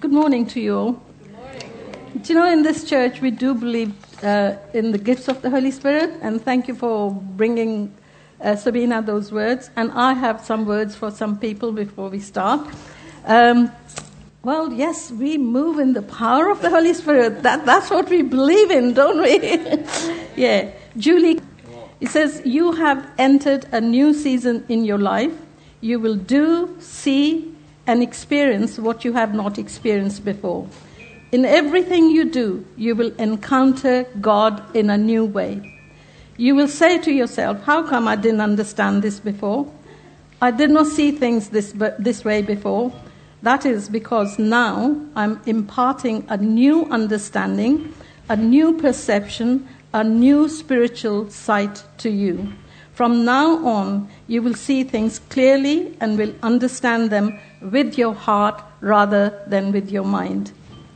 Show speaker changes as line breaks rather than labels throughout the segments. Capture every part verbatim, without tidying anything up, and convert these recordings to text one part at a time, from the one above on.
Good morning to you all.
Good morning.
Do you know, in this church, we do believe uh, in the gifts of the Holy Spirit, and thank you for bringing, uh, Sabina, those words. And I have some words for some people before we start. Um, well, yes, we move in the power of the Holy Spirit. That That's what we believe in, don't we? Yeah. Julie, it says, you have entered a new season in your life. You will do, see, and experience what you have not experienced before. In everything you do, you will encounter God in a new way. You will say to yourself, how come I didn't understand this before? I did not see things this, this way before. That is because now I'm imparting a new understanding, a new perception, a new spiritual sight to you. From now on, you will see things clearly and will understand them with your heart rather than with your mind.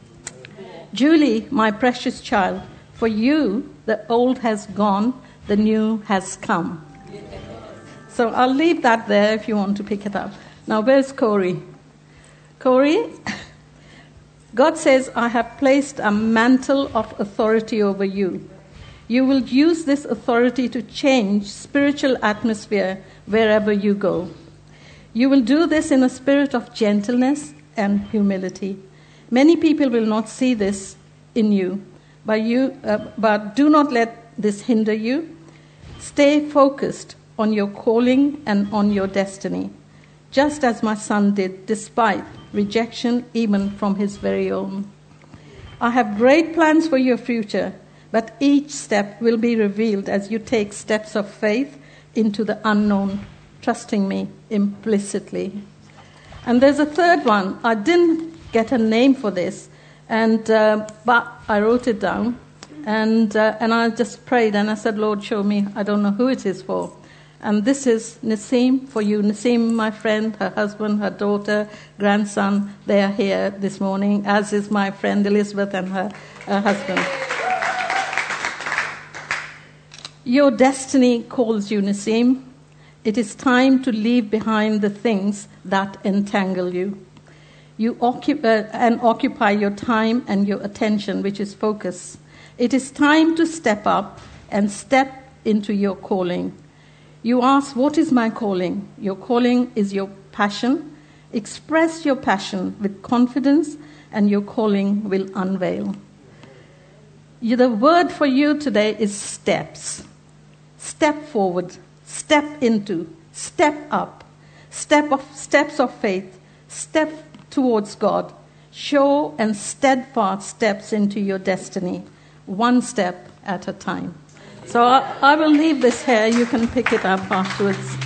Julie, my precious child, for you, the old has gone, the new has come. So I'll leave that there if you want to pick it up. Now, where's Corey? Corey, God says, I have placed a mantle of authority over you. You will use this authority to change spiritual atmosphere wherever you go. You will do this in a spirit of gentleness and humility. Many people will not see this in you, but you, uh, but do not let this hinder you. Stay focused on your calling and on your destiny, just as my son did, despite rejection even from his very own. I have great plans for your future, but each step will be revealed as you take steps of faith into the unknown, trusting me implicitly. And there's a third one. I didn't get a name for this, and uh, but I wrote it down, and uh, and I just prayed, and I said, Lord, show me. I don't know who it is for. And this is Naseem for you. Naseem, my friend, her husband, her daughter, grandson, they are here this morning, as is my friend Elizabeth and her, her husband. Your destiny calls you, Naseem. It is time to leave behind the things that entangle you. You occup- uh, and occupy your time and your attention, which is focus. It is time to step up and step into your calling. You ask, what is my calling? Your calling is your passion. Express your passion with confidence, and your calling will unveil. You, the word for you today is steps. Step forward, step into, step up, step of steps of faith, step towards God. Sure and steadfast steps into your destiny, one step at a time. So I, I will leave this here. You can pick it up afterwards.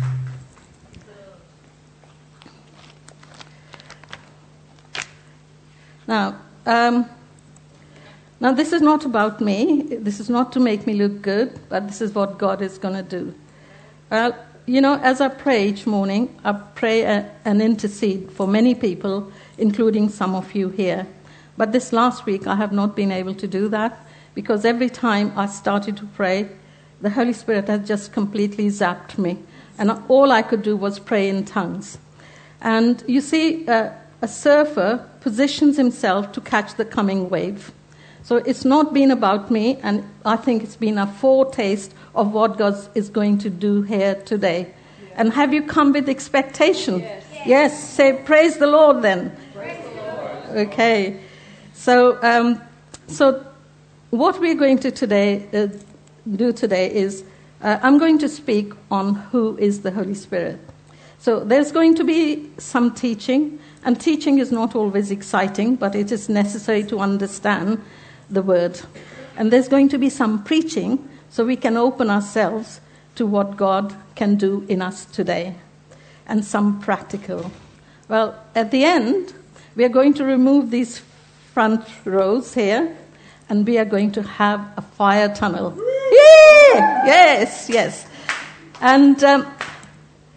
Now, um, Now, this is not about me. This is not to make me look good, but this is what God is going to do. Well, you know, as I pray each morning, I pray a, and intercede for many people, including some of you here. But this last week, I have not been able to do that, because every time I started to pray, the Holy Spirit had just completely zapped me. And all I could do was pray in tongues. And you see, uh, a surfer positions himself to catch the coming wave. So it's not been about me, and I think it's been a foretaste of what God is going to do here today. Yes. And have you come with expectation? Yes. Yes. Yes. Say, praise the Lord then.
Praise the Lord.
Okay. So, um, so what we're going to today uh, do today is uh, I'm going to speak on who is the Holy Spirit. So there's going to be some teaching, and teaching is not always exciting, but it is necessary to understand the word. And there's going to be some preaching so we can open ourselves to what God can do in us today, and some practical. Well, at the end, we are going to remove these front rows here, and we are going to have a fire tunnel. Yeah! Yes, yes. And um,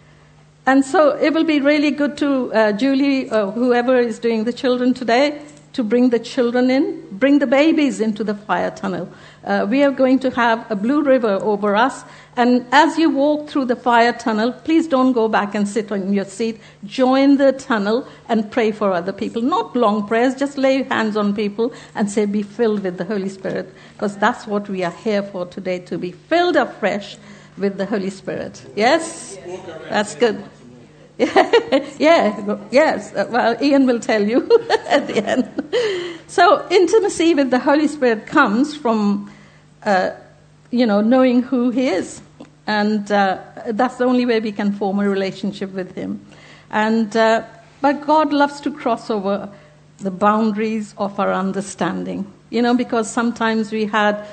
and so it will be really good to, uh, Julie, or whoever is doing the children today, to bring the children in, bring the babies into the fire tunnel. Uh, we are going to have a blue river over us. And as you walk through the fire tunnel, please don't go back and sit on your seat. Join the tunnel and pray for other people. Not long prayers, just lay hands on people and say, be filled with the Holy Spirit. Because that's what we are here for today, to be filled afresh with the Holy Spirit. Yes? That's good. yeah, yes. Well, Ian will tell you at the end. So intimacy with the Holy Spirit comes from, uh, you know, knowing who He is. And uh, that's the only way we can form a relationship with Him. And uh, but God loves to cross over the boundaries of our understanding. You know, because sometimes we had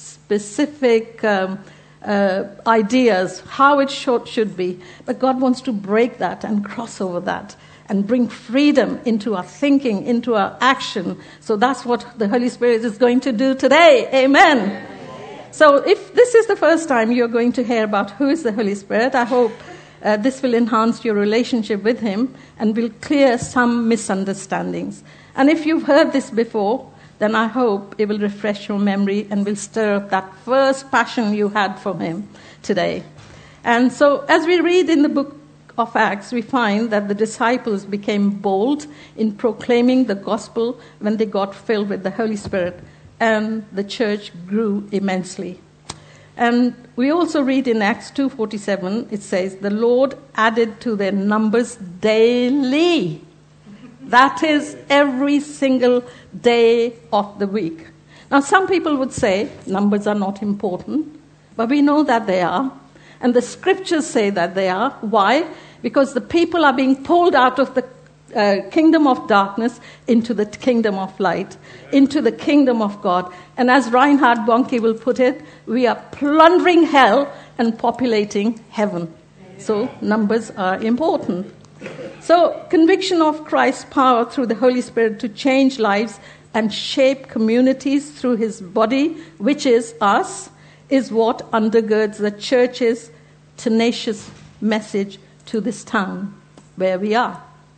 specific Um, Uh, ideas, how it should, should be. But God wants to break that and cross over that and bring freedom into our thinking, into our action. So that's what the Holy Spirit is going to do today. Amen. Amen. So if this is the first time you're going to hear about who is the Holy Spirit, I hope uh, this will enhance your relationship with Him and will clear some misunderstandings. And if you've heard this before, then I hope it will refresh your memory and will stir up that first passion you had for Him today. And so as we read in the book of Acts, we find that the disciples became bold in proclaiming the gospel when they got filled with the Holy Spirit, and the church grew immensely. And we also read in Acts two forty-seven, it says, the Lord added to their numbers daily. That is every single day of the week. Now, some people would say numbers are not important, but we know that they are. And the scriptures say that they are. Why? Because the people are being pulled out of the uh, kingdom of darkness into the kingdom of light, into the kingdom of God. And as Reinhard Bonnke will put it, we are plundering hell and populating heaven. So numbers are important. So, conviction of Christ's power through the Holy Spirit to change lives and shape communities through His body, which is us, is what undergirds the church's tenacious message to this town where we are.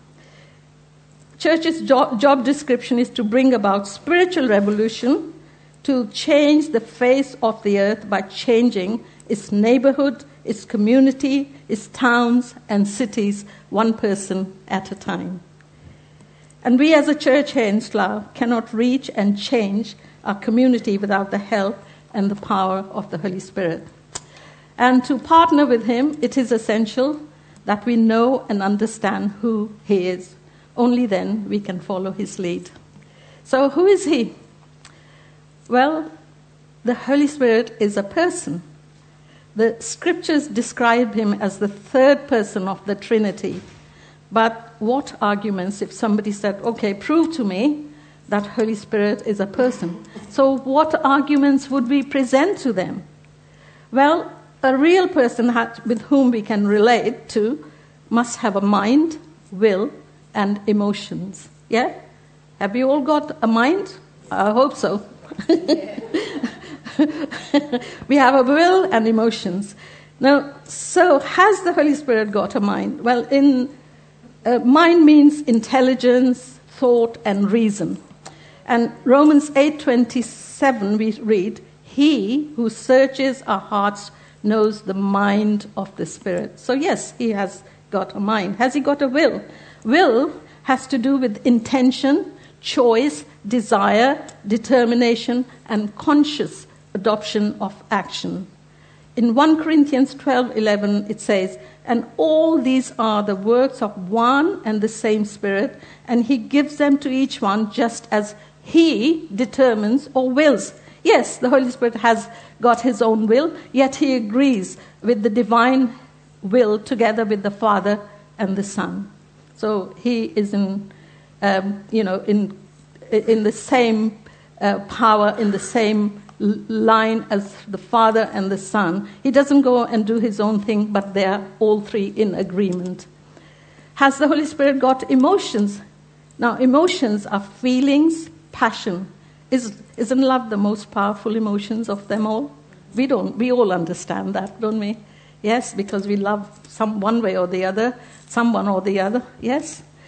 Church's job, job description is to bring about spiritual revolution, to change the face of the earth by changing its neighborhood, its community, its towns and cities, one person at a time. And we as a church here in Slough cannot reach and change our community without the help and the power of the Holy Spirit. And to partner with Him, it is essential that we know and understand who He is. Only then we can follow His lead. So who is He? Well, the Holy Spirit is a person. The scriptures describe Him as the third person of the Trinity. But what arguments if somebody said, okay, prove to me that Holy Spirit is a person? So what arguments would we present to them? Well, a real person had, with whom we can relate to must have a mind, will, and emotions. Yeah? Have you all got a mind? I hope so. We have a will and emotions. Now, so has the Holy Spirit got a mind? Well, in uh, mind means intelligence, thought, and reason. And Romans eight twenty-seven we read, He who searches our hearts knows the mind of the Spirit. So yes, He has got a mind. Has He got a will? Will has to do with intention, choice, desire, determination, and conscious adoption of action. In First Corinthians twelve eleven, it says, and all these are the works of one and the same Spirit, and He gives them to each one just as He determines or wills. Yes, the Holy Spirit has got His own will, yet He agrees with the divine will together with the Father and the Son. So He is in, um, you know, in in the same uh, power, in the same line as the Father and the Son. He doesn't go and do His own thing, but they're all three in agreement. Has the Holy Spirit got emotions? Now, emotions are feelings, passion. Is, isn't love the most powerful emotions of them all? We don't. We all understand that, don't we? Yes, because we love some one way or the other, someone or the other. Yes.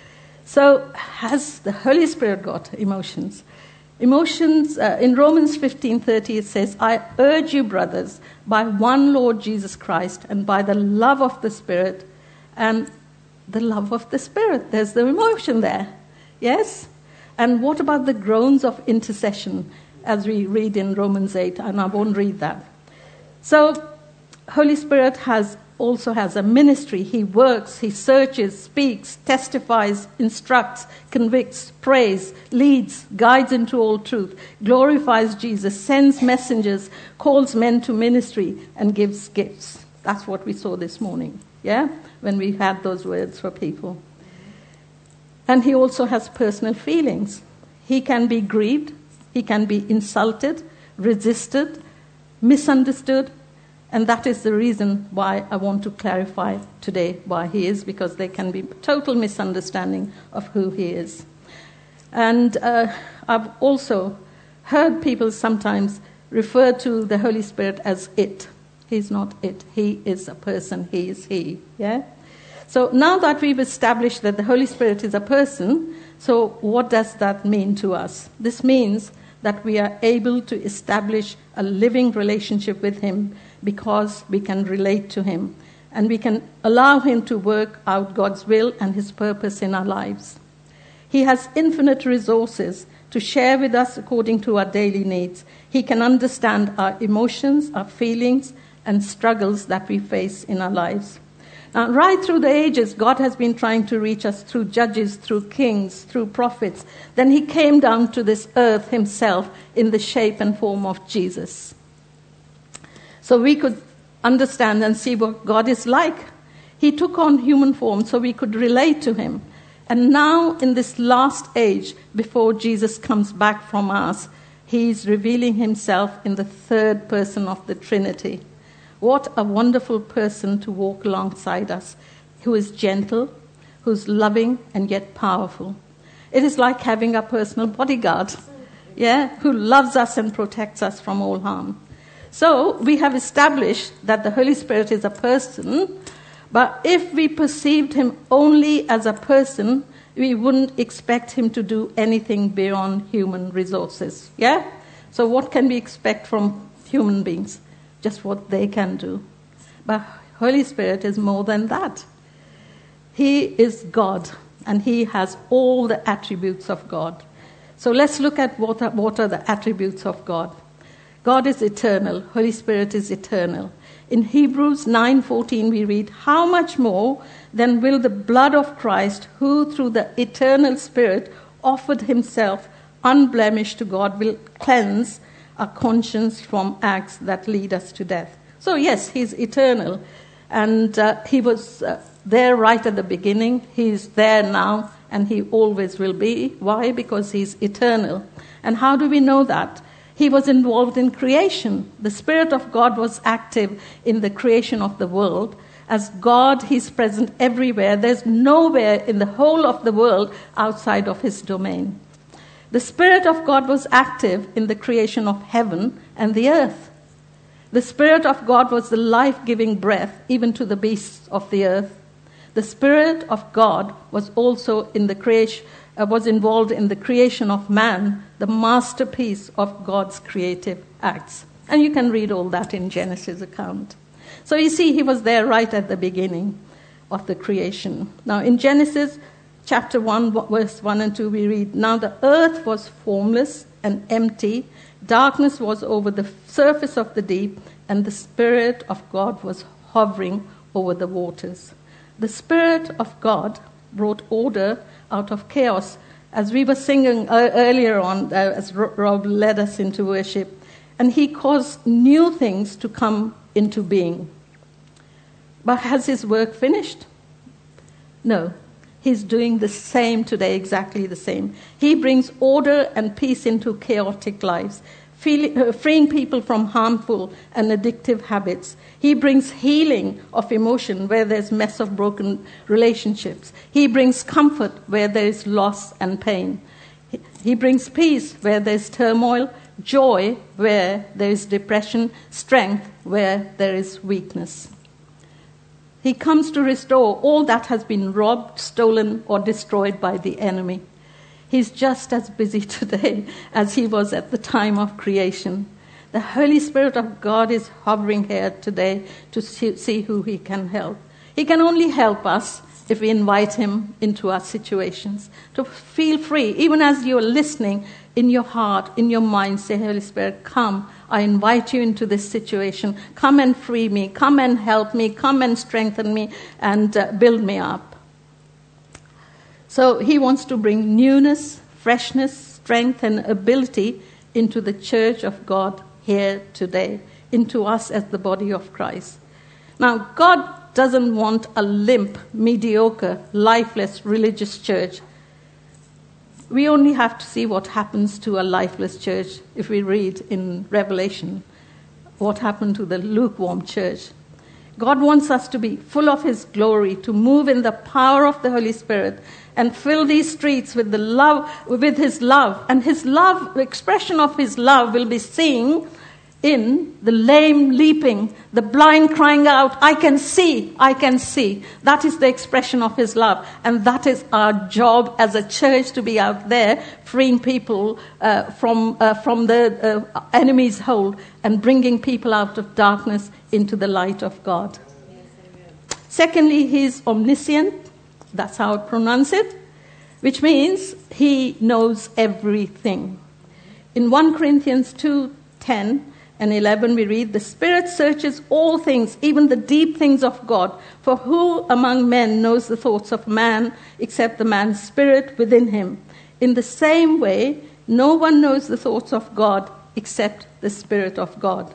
So has the Holy Spirit got emotions? Emotions, uh, in Romans fifteen thirty it says, I urge you, brothers, by one Lord Jesus Christ and by the love of the Spirit, and the love of the Spirit, there's the emotion there. Yes? And what about the groans of intercession, as we read in Romans eight, and I won't read that. So, Holy Spirit has also has a ministry. He works, he searches, speaks, testifies, instructs, convicts, prays, leads, guides into all truth, glorifies Jesus, sends messengers, calls men to ministry, and gives gifts. That's what we saw this morning, yeah, when we had those words for people. And he also has personal feelings. He can be grieved, he can be insulted, resisted, misunderstood, and that is the reason why I want to clarify today why he is, because there can be total misunderstanding of who he is. And uh, I've also heard people sometimes refer to the Holy Spirit as it. He's not it. He is a person. He is he. Yeah? So now that we've established that the Holy Spirit is a person, so what does that mean to us? This means that we are able to establish a living relationship with him because we can relate to him and we can allow him to work out God's will and his purpose in our lives. He has infinite resources to share with us according to our daily needs. He can understand our emotions, our feelings, and struggles that we face in our lives. Now, right through the ages, God has been trying to reach us through judges, through kings, through prophets. Then he came down to this earth himself in the shape and form of Jesus. So we could understand and see what God is like. He took on human form so we could relate to him. And now in this last age, before Jesus comes back from us, he is revealing himself in the third person of the Trinity. What a wonderful person to walk alongside us, who is gentle, who's loving and yet powerful. It is like having a personal bodyguard, yeah, who loves us and protects us from all harm. So we have established that the Holy Spirit is a person, but if we perceived him only as a person, we wouldn't expect him to do anything beyond human resources, yeah? So what can we expect from human beings? Just what they can do. But Holy Spirit is more than that. He is God, and he has all the attributes of God. So let's look at what are, what are the attributes of God. God is eternal. Holy Spirit is eternal. In Hebrews nine fourteen we read, how much more then will the blood of Christ, who through the eternal Spirit offered himself unblemished to God, will cleanse our conscience from acts that lead us to death. So yes, he's eternal. And uh, he was uh, there right at the beginning. He's there now, and he always will be. Why? Because he's eternal. And how do we know that? He was involved in creation. The Spirit of God was active in the creation of the world. As God, he's present everywhere. There's nowhere in the whole of the world outside of his domain. The Spirit of God was active in the creation of heaven and the earth. The Spirit of God was the life-giving breath even to the beasts of the earth. The Spirit of God was also in the creation, uh, was involved in the creation of man, the masterpiece of God's creative acts. And you can read all that in Genesis account. So you see, he was there right at the beginning of the creation. Now in Genesis chapter one, verse one and two, we read, now the earth was formless and empty. Darkness was over the surface of the deep, and the Spirit of God was hovering over the waters. The Spirit of God brought order out of chaos. As we were singing earlier on, uh, as Rob led us into worship, and he caused new things to come into being. But has his work finished? No. He's doing the same today, exactly the same. He brings order and peace into chaotic lives, feeling, uh, freeing people from harmful and addictive habits. He brings healing of emotion where there's mess of broken relationships. He brings comfort where there is loss and pain. He, he brings peace where there's turmoil, joy where there is depression, strength where there is weakness. He comes to restore all that has been robbed, stolen, or destroyed by the enemy. He's just as busy today as he was at the time of creation. The Holy Spirit of God is hovering here today to see who he can help. He can only help us if we invite him into our situations. To feel free, even as you're listening, in your heart, in your mind, say, Holy Spirit, come. I invite you into this situation. Come and free me. Come and help me. Come and strengthen me and uh, build me up. So he wants to bring newness, freshness, strength, and ability into the church of God here today, into us as the body of Christ. Now, God doesn't want a limp, mediocre, lifeless religious church. We only have to see what happens to a lifeless church if we read in Revelation what happened to the lukewarm church. God wants us to be full of his glory, to move in the power of the Holy Spirit and fill these streets with the love, with his love. And his love, the expression of his love will be seen in the lame leaping, the blind crying out, I can see, I can see. That is the expression of his love. And that is our job as a church, to be out there freeing people uh, from, uh, from the uh, enemy's hold and bringing people out of darkness into the light of God. Yes, secondly, he's omniscient. That's how I pronounce it, which means he knows everything. In First Corinthians two ten and eleven, we read, the Spirit searches all things, even the deep things of God. For who among men knows the thoughts of man except the man's spirit within him? In the same way, no one knows the thoughts of God except the Spirit of God.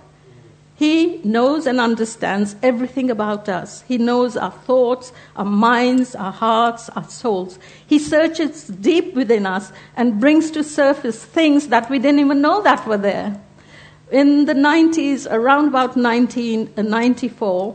He knows and understands everything about us. He knows our thoughts, our minds, our hearts, our souls. He searches deep within us and brings to surface things that we didn't even know that were there. In the nineties, around about nineteen ninety-four,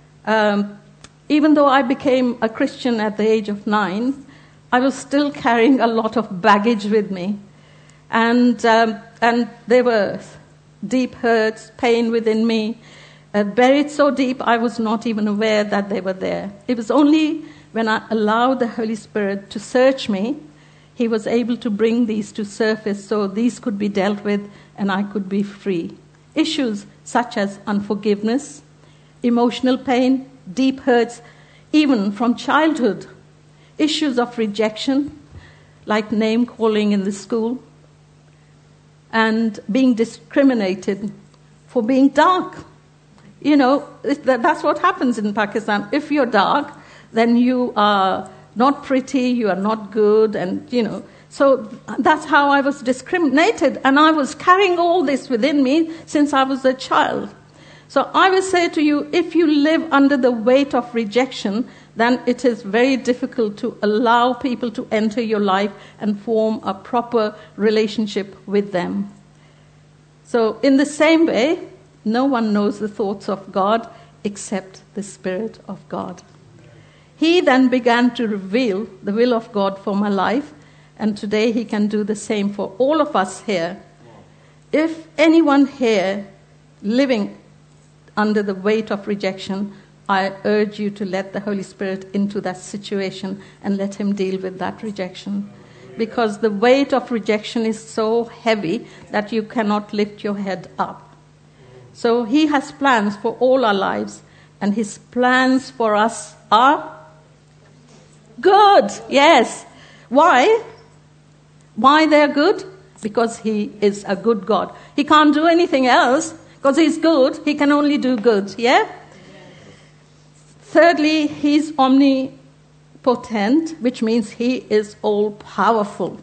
um, even though I became a Christian at the age of nine, I was still carrying a lot of baggage with me. And, um, and there were deep hurts, pain within me, uh, buried so deep I was not even aware that they were there. It was only when I allowed the Holy Spirit to search me, he was able to bring these to surface so these could be dealt with and I could be free. Issues such as unforgiveness, emotional pain, deep hurts, even from childhood. Issues of rejection, like name calling in the school, and being discriminated for being dark. You know, that's what happens in Pakistan. If you're dark, then you are not pretty, you are not good, and, you know. So that's how I was discriminated, and I was carrying all this within me since I was a child. So I will say to you, if you live under the weight of rejection, then it is very difficult to allow people to enter your life and form a proper relationship with them. So in the same way, no one knows the thoughts of God except the Spirit of God. He then began to reveal the will of God for my life, and today he can do the same for all of us here. If anyone here living under the weight of rejection, I urge you to let the Holy Spirit into that situation and let him deal with that rejection. Because the weight of rejection is so heavy that you cannot lift your head up. So he has plans for all our lives, and his plans for us are good. Yes. Why? Why they're good? Because he is a good God. He can't do anything else. Because he's good, he can only do good, yeah? Yes. Thirdly, he's omnipotent, which means he is all-powerful.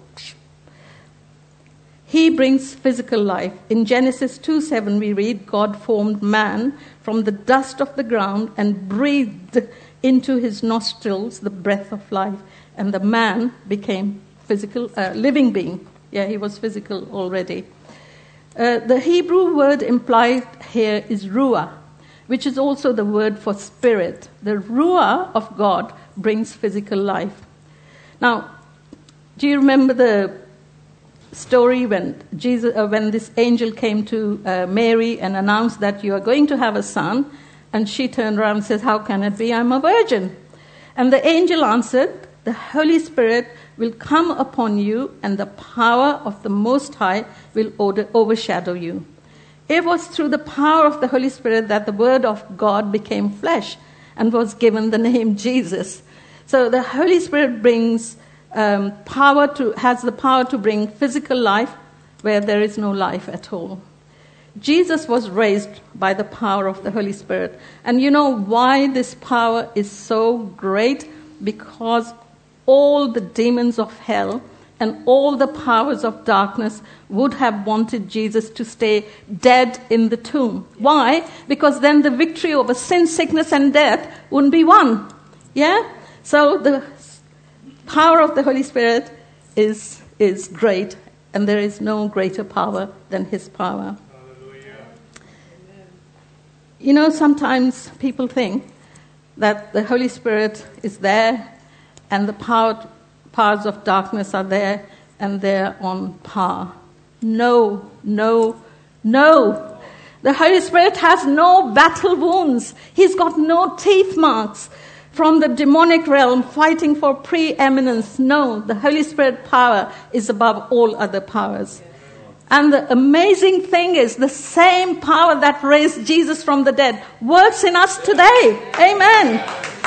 He brings physical life. In Genesis two seven, we read, God formed man from the dust of the ground and breathed into his nostrils the breath of life. And the man became physical, uh, living being. Yeah, he was physical already. Uh, the Hebrew word implied here is ruah, which is also the word for spirit. The ruah of God brings physical life. Now, do you remember the story when Jesus, uh, when this angel came to uh, Mary and announced that you are going to have a son, And she turned around and says, how can it be? I'm a virgin. And the angel answered, the Holy Spirit will come upon you, and the power of the Most High will overshadow you. It was through the power of the Holy Spirit that the Word of God became flesh and was given the name Jesus. So the Holy Spirit brings um, power to, has the power to bring physical life where there is no life at all. Jesus was raised by the power of the Holy Spirit. And you know why this power is so great? Because all the demons of hell and all the powers of darkness would have wanted Jesus to stay dead in the tomb. Why? Because then the victory over sin, sickness, and death wouldn't be won. Yeah? So the power of the Holy Spirit is, is great, and there is no greater power than his power. Hallelujah. You know, sometimes people think that the Holy Spirit is there and the power, powers of darkness are there and they're on par. No, no, no. The Holy Spirit has no battle wounds. He's got no teeth marks from the demonic realm fighting for preeminence. No, the Holy Spirit power is above all other powers. And the amazing thing is the same power that raised Jesus from the dead works in us today. Amen.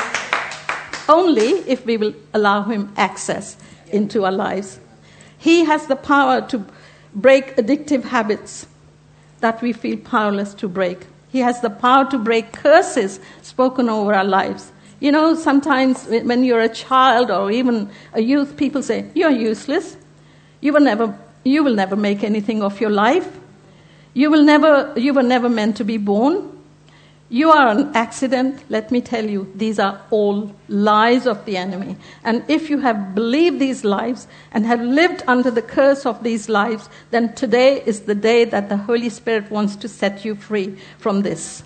Only if we will allow him access into our lives. He has the power to break addictive habits that we feel powerless to break. He has the power to break curses spoken over our lives. You know, sometimes when you're a child or even a youth, people say, you're useless. You will never, you will never make anything of your life. You will never, you were never meant to be born. You are an accident. Let me tell you, these are all lies of the enemy. And if you have believed these lies and have lived under the curse of these lies, then today is the day that the Holy Spirit wants to set you free from this.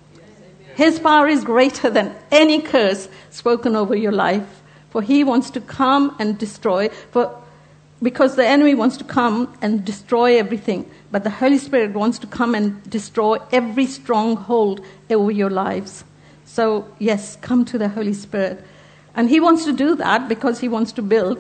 His power is greater than any curse spoken over your life. For he wants to come and destroy, for because the enemy wants to come and destroy everything. But the Holy Spirit wants to come and destroy every stronghold over your lives. So, yes, come to the Holy Spirit. And he wants to do that because he wants to build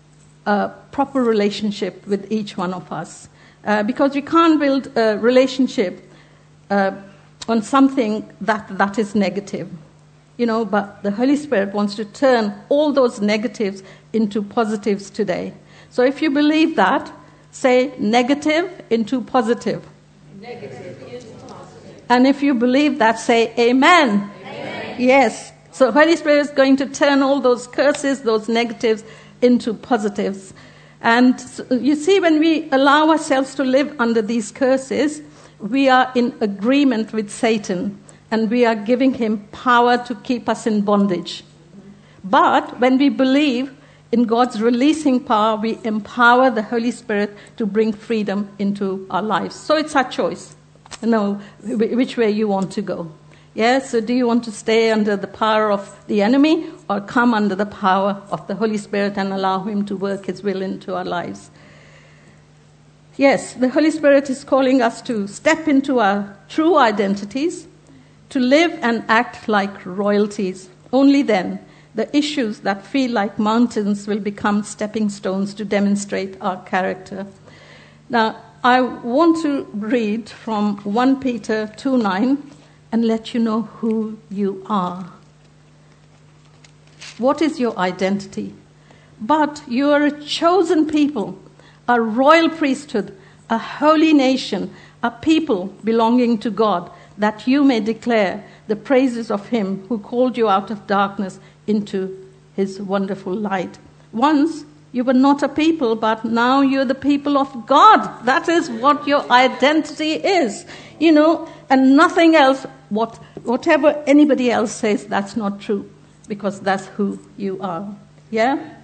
a proper relationship with each one of us. Uh, because we can't build a relationship uh, on something that, that is negative. You know, but the Holy Spirit wants to turn all those negatives into positives today. So if you believe that, say negative into positive.
Negative into positive.
And if you believe that, say amen.
Amen.
Yes. So Holy Spirit is going to turn all those curses, those negatives, into positives. And so you see, when we allow ourselves to live under these curses, we are in agreement with Satan. And we are giving him power to keep us in bondage. But when we believe in God's releasing power, we empower the Holy Spirit to bring freedom into our lives. So it's our choice. You know, which way you want to go. Yeah, so do you want to stay under the power of the enemy or come under the power of the Holy Spirit and allow him to work his will into our lives? Yes, the Holy Spirit is calling us to step into our true identities, to live and act like royalties. Only then the issues that feel like mountains will become stepping stones to demonstrate our character. Now, I want to read from First Peter two nine and let you know who you are. What is your identity? But you are a chosen people, a royal priesthood, a holy nation, a people belonging to God, that you may declare the praises of him who called you out of darkness into his wonderful light. Once you were not a people, but now you're the people of God. That is what your identity is. You know, and nothing else, what, whatever anybody else says, that's not true. Because that's who you are. Yeah? Amen.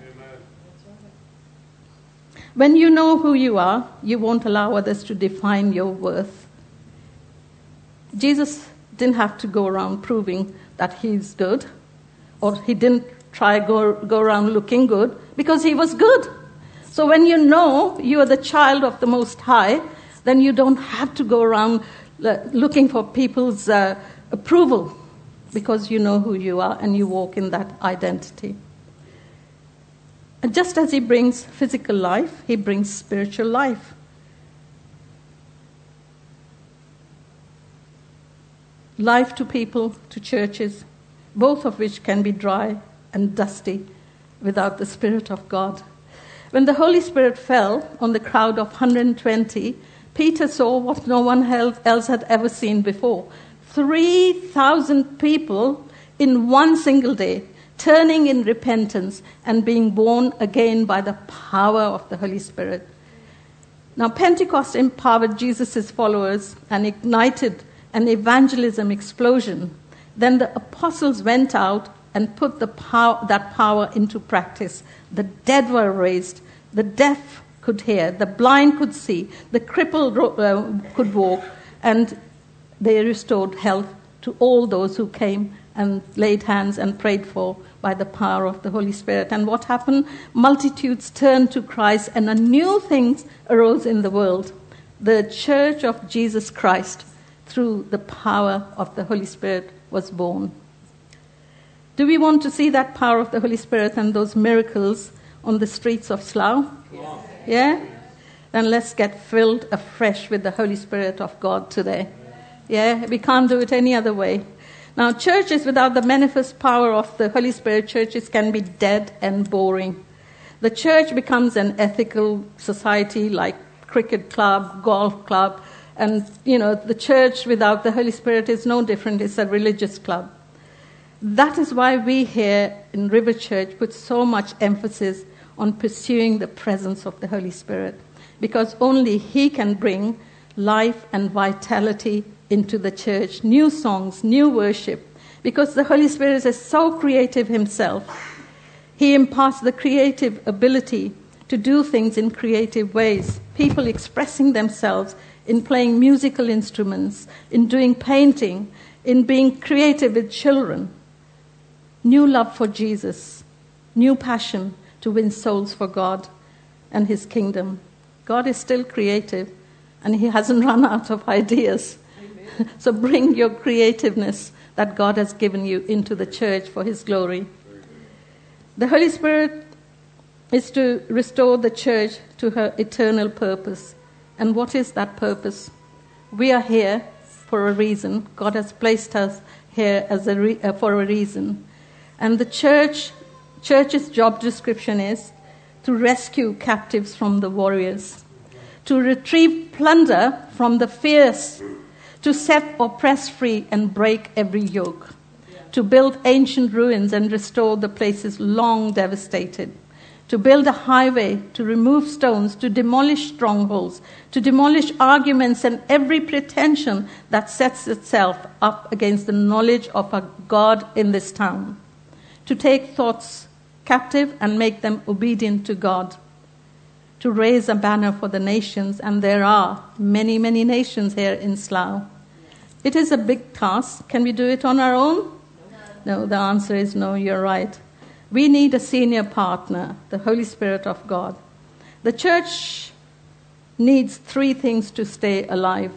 When you know who you are, you won't allow others to define your worth. Jesus didn't have to go around proving that he's good, or he didn't try go go around looking good, because he was good. So when you know you are the child of the Most High, then you don't have to go around looking for people's uh, approval. because you know who you are and you walk in that identity. And just as he brings physical life, he brings spiritual life. Life to people, to churches, both of which can be dry and dusty without the Spirit of God. When the Holy Spirit fell on the crowd of one hundred twenty, Peter saw what no one else had ever seen before. three thousand people in one single day, turning in repentance and being born again by the power of the Holy Spirit. Now, Pentecost empowered Jesus' followers and ignited an evangelism explosion. Then the apostles went out and put the power, that power into practice. The dead were raised, the deaf could hear, the blind could see, the crippled uh, could walk, and they restored health to all those who came and laid hands and prayed for by the power of the Holy Spirit. And what happened? Multitudes turned to Christ, and a new thing arose in the world. The Church of Jesus Christ, through the power of the Holy Spirit, was born. Do we want to see that power of the Holy Spirit and those miracles on the streets of Slough?
Yes.
Yeah? Then let's get filled afresh with the Holy Spirit of God today. Yeah? We can't do it any other way. Now, churches without the manifest power of the Holy Spirit, churches can be dead and boring. The church becomes an ethical society like cricket club, golf club, and, you know, the church without the Holy Spirit is no different. It's a religious club. That is why we here in River Church put so much emphasis on pursuing the presence of the Holy Spirit, because only He can bring life and vitality into the church, new songs, new worship, because the Holy Spirit is so creative Himself. He imparts the creative ability to do things in creative ways, people expressing themselves in playing musical instruments, in doing painting, in being creative with children. New love for Jesus, new passion to win souls for God and His kingdom. God is still creative, and He hasn't run out of ideas. So bring your creativeness that God has given you into the church for His glory. The Holy Spirit is to restore the church to her eternal purpose. And what is that purpose? We are here for a reason. God has placed us here as a re- uh, for a reason. And the church, church's job description is to rescue captives from the warriors, to retrieve plunder from the fierce, to set oppressed free and break every yoke, to build ancient ruins and restore the places long devastated, to build a highway, to remove stones, to demolish strongholds, to demolish arguments and every pretension that sets itself up against the knowledge of a God in this town, to take thoughts captive and make them obedient to God, to raise a banner for the nations, and there are many, many nations here in Slough. It is a big task. Can we do it on our own? No, the answer is no, you're right. We need a senior partner, the Holy Spirit of God. The church needs three things to stay alive.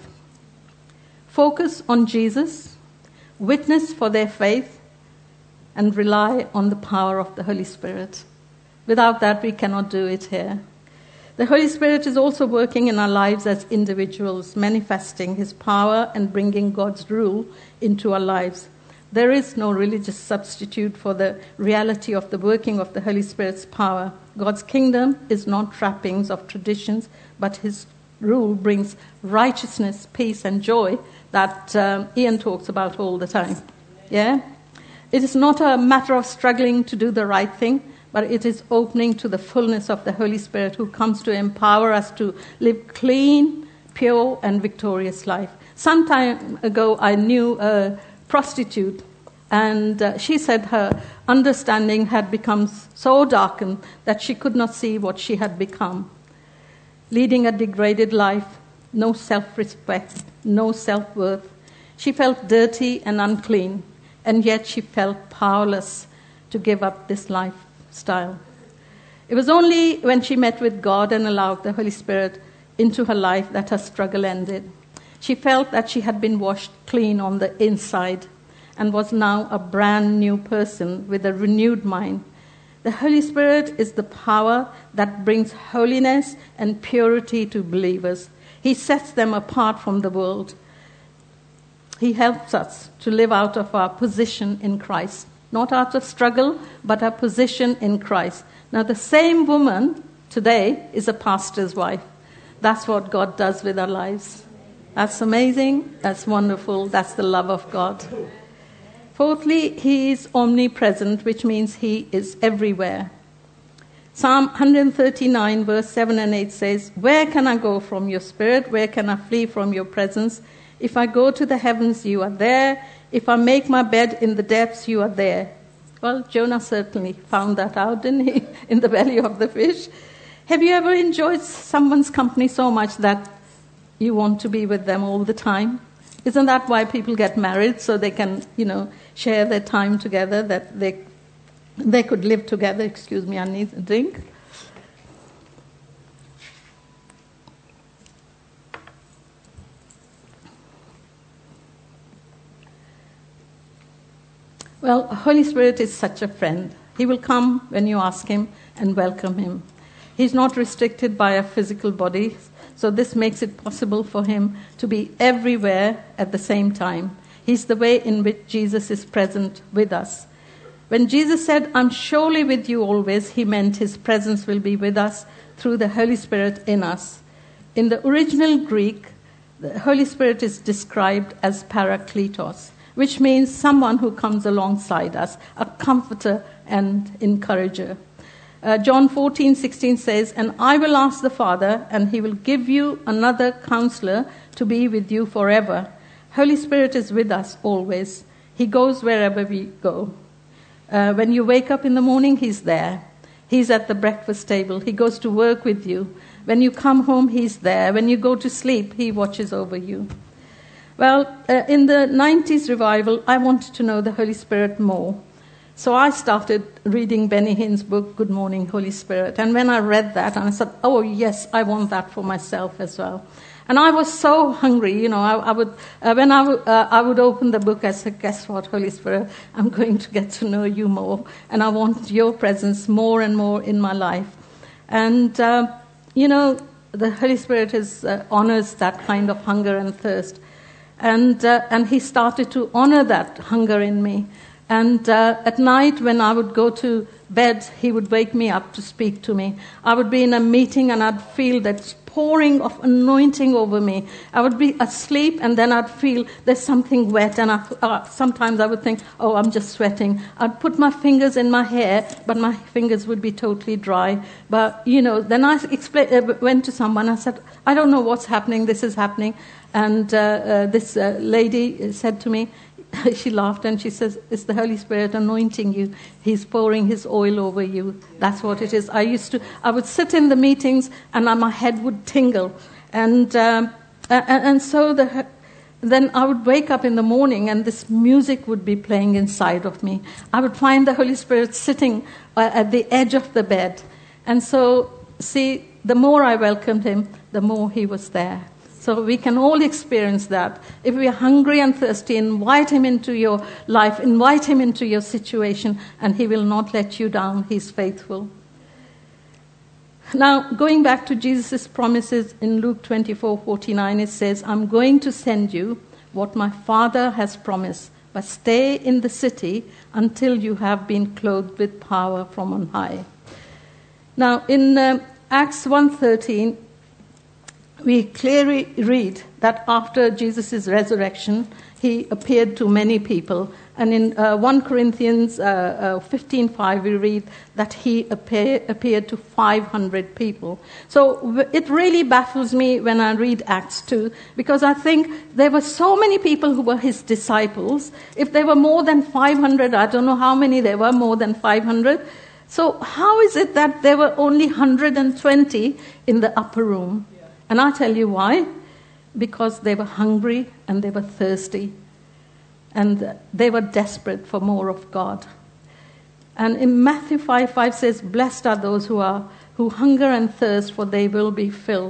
Focus on Jesus, witness for their faith, and rely on the power of the Holy Spirit. Without that, we cannot do it here. The Holy Spirit is also working in our lives as individuals, manifesting His power and bringing God's rule into our lives. There is no religious substitute for the reality of the working of the Holy Spirit's power. God's kingdom is not trappings of traditions, but His rule brings righteousness, peace, and joy that um, Ian talks about all the time. Yeah? It is not a matter of struggling to do the right thing, but it is opening to the fullness of the Holy Spirit, who comes to empower us to live clean, pure, and victorious life. Some time ago, I knew a prostitute, and uh, she said her understanding had become so darkened that she could not see what she had become. Leading a degraded life, no self-respect, no self-worth. She felt dirty and unclean, and yet she felt powerless to give up this lifestyle. It was only when she met with God and allowed the Holy Spirit into her life that her struggle ended. She felt that she had been washed clean on the inside, and was now a brand new person with a renewed mind. The Holy Spirit is the power that brings holiness and purity to believers. He sets them apart from the world. He helps us to live out of our position in Christ. Not out of struggle, but our position in Christ. Now, the same woman today is a pastor's wife. That's what God does with our lives. That's amazing. That's wonderful. That's the love of God. Fourthly, he is omnipresent, which means he is everywhere. Psalm one thirty-nine, verse seven and eight says, "Where can I go from your spirit? Where can I flee from your presence? If I go to the heavens, you are there. If I make my bed in the depths, you are there." Well, Jonah certainly found that out, didn't he? In the belly of the fish. Have you ever enjoyed someone's company so much that you want to be with them all the time? Isn't that why people get married? So they can, you know, share their time together, that they they could live together. Excuse me, I need a drink. Well, Holy Spirit is such a friend. He will come when you ask him and welcome him. He's not restricted by a physical body, so this makes it possible for him to be everywhere at the same time. He's the way in which Jesus is present with us. When Jesus said, "I'm surely with you always," he meant his presence will be with us through the Holy Spirit in us. In the original Greek, the Holy Spirit is described as parakletos, which means someone who comes alongside us, a comforter and encourager. Uh, John fourteen sixteen says, "And I will ask the Father, and he will give you another counselor to be with you forever." Holy Spirit is with us always. He goes wherever we go. Uh, when you wake up in the morning, he's there. He's at the breakfast table. He goes to work with you. When you come home, he's there. When you go to sleep, he watches over you. Well, uh, in the nineties revival, I wanted to know the Holy Spirit more. So I started reading Benny Hinn's book, Good Morning, Holy Spirit. And when I read that, and I said, oh, yes, I want that for myself as well. And I was so hungry, you know, I, I would, uh, when I, w- uh, I would open the book, I said, guess what, Holy Spirit, I'm going to get to know you more. And I want your presence more and more in my life. And, uh, you know, the Holy Spirit is, uh, honors that kind of hunger and thirst. And uh, and he started to honor that hunger in me. And uh, at night when I would go to bed, he would wake me up to speak to me. I would be in a meeting and I'd feel that pouring of anointing over me. I would be asleep and then I'd feel there's something wet. And I, uh, sometimes I would think, oh, I'm just sweating. I'd put my fingers in my hair, but my fingers would be totally dry. But, you know, then I expl- uh, went to someone. I said, I don't know what's happening. This is happening. And uh, uh, this uh, lady said to me, she laughed and she says, it's the Holy Spirit anointing you. He's pouring his oil over you. That's what it is. I used to, I would sit in the meetings and my head would tingle. And um, and, and so the, then I would wake up in the morning and this music would be playing inside of me. I would find the Holy Spirit sitting uh, at the edge of the bed. And so, see, the more I welcomed him, the more he was there. So we can all experience that. If we are hungry and thirsty, invite him into your life, invite him into your situation, and he will not let you down. He's faithful. Now, going back to Jesus' promises in Luke twenty-four forty-nine, it says, I'm going to send you what my Father has promised, but stay in the city until you have been clothed with power from on high. Now, in uh, Acts one thirteen, we clearly read that after Jesus' resurrection, he appeared to many people. And in uh, First Corinthians uh, uh, fifteen five, we read that he appear, appeared to five hundred people. So it really baffles me when I read Acts two, because I think there were so many people who were his disciples. If there were more than five hundred, I don't know how many there were, more than five hundred. So how is it that there were only one hundred twenty in the upper room? And I tell you why. Because they were hungry and they were thirsty. And they were desperate for more of God. And in Matthew five five says, blessed are those who are who hunger and thirst, for they will be filled.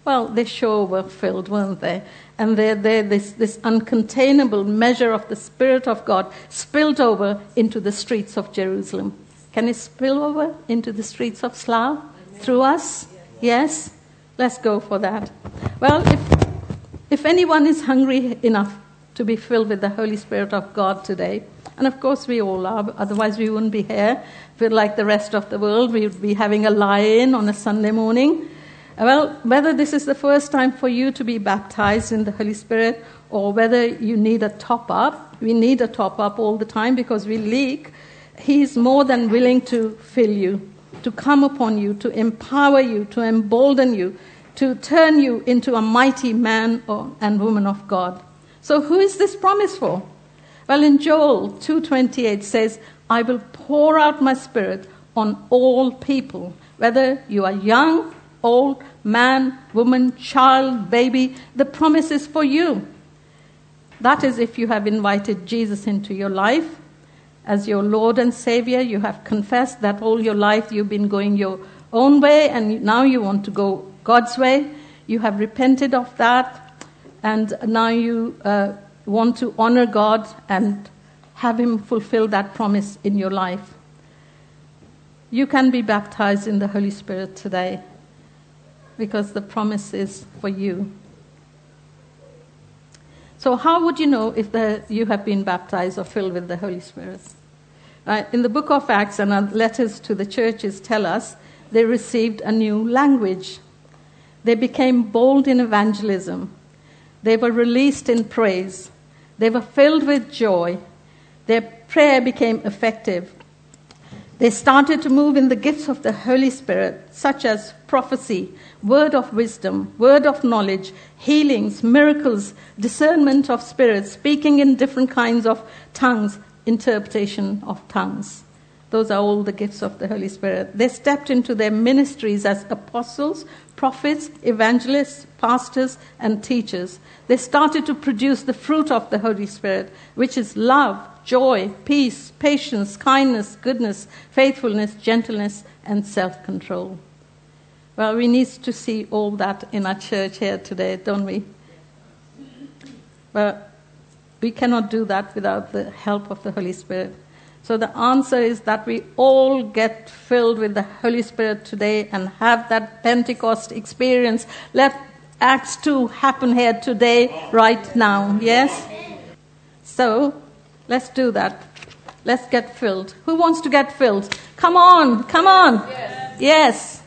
Well, they sure were filled, weren't they? And they're, they're this, this uncontainable measure of the Spirit of God spilled over into the streets of Jerusalem. Can it spill over into the streets of Slough through us? Yes? Let's go for that. Well, if, if anyone is hungry enough to be filled with the Holy Spirit of God today, and of course we all are, otherwise we wouldn't be here. Feel like the rest of the world, we would be having a lie-in on a Sunday morning. Well, whether this is the first time for you to be baptized in the Holy Spirit or whether you need a top-up, we need a top-up all the time because we leak, He's more than willing to fill you, to come upon you, to empower you, to embolden you, to turn you into a mighty man or, and woman of God. So who is this promise for? Well, in Joel two twenty-eight says, I will pour out my Spirit on all people, whether you are young, old, man, woman, child, baby. The promise is for you. That is if you have invited Jesus into your life as your Lord and Savior. You have confessed that all your life you've been going your own way and now you want to go God's way. You have repented of that and now you uh, want to honor God and have Him fulfill that promise in your life. You can be baptized in the Holy Spirit today because the promise is for you. So how would you know if the, you have been baptized or filled with the Holy Spirit? Uh, in the book of Acts and our letters to the churches tell us they received a new language. They became bold in evangelism. They were released in praise. They were filled with joy. Their prayer became effective. They started to move in the gifts of the Holy Spirit, such as prophecy, word of wisdom, word of knowledge, healings, miracles, discernment of spirits, speaking in different kinds of tongues, interpretation of tongues. Those are all the gifts of the Holy Spirit. They stepped into their ministries as apostles, prophets, evangelists, pastors, and teachers. They started to produce the fruit of the Holy Spirit, which is love, joy, peace, patience, kindness, goodness, faithfulness, gentleness, and self-control. Well, we need to see all that in our church here today, don't we? But we cannot do that without the help of the Holy Spirit. So the answer is that we all get filled with the Holy Spirit today and have that Pentecost experience. Let Acts two happen here today, right now. Yes? So, let's do that. Let's get filled. Who wants to get filled? Come on, come on. Yes. Yes.